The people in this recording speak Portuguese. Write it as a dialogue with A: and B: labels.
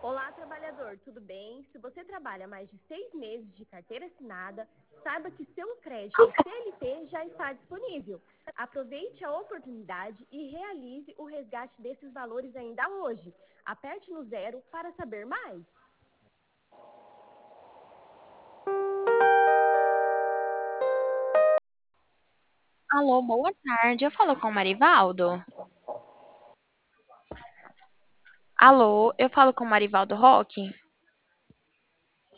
A: Olá, trabalhador, tudo bem? Se você trabalha mais de 6 meses de carteira assinada, saiba que seu crédito CLT já está disponível. Aproveite a oportunidade e realize o resgate desses valores ainda hoje. Aperte no zero para saber mais.
B: Alô, boa tarde. Eu falo com o Marivaldo. Alô, eu falo com o Marivaldo Roque.